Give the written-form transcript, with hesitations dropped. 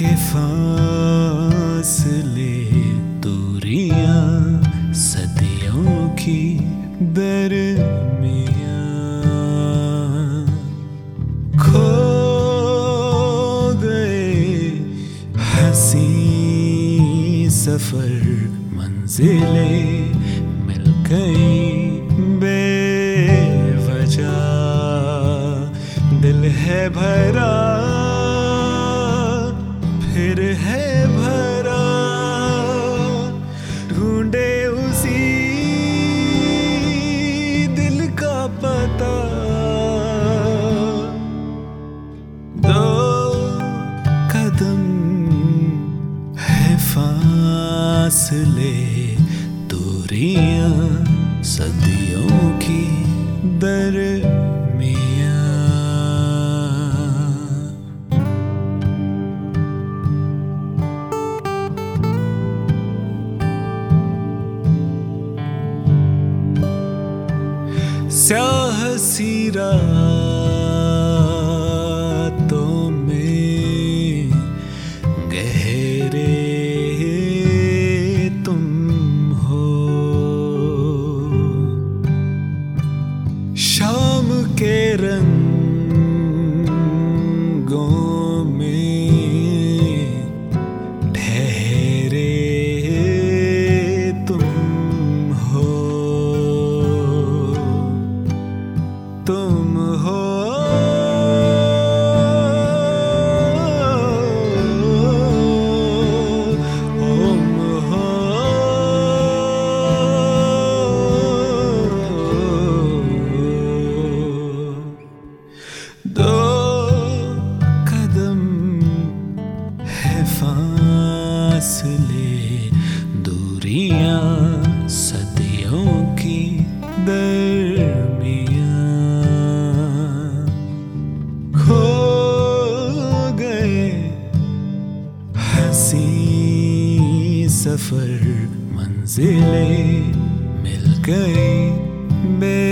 के फासले दूरियां सदियों की दरमियां खो गए हंसी सफर मंजिलें मिल गई बेवजह दिल है भरा फिर है भरा ढूंढे उसी दिल का पता दो कदम है फासले दूरियां सदियों की दरमियां स्याह सी रातों में गहरे तुम हो शाम के रंगों में ठहरे तुम हो तुम हो दो कदम है फासले दूरियां सदियों की दरमियां खो गए हंसी सफर मंजिलें मिल गई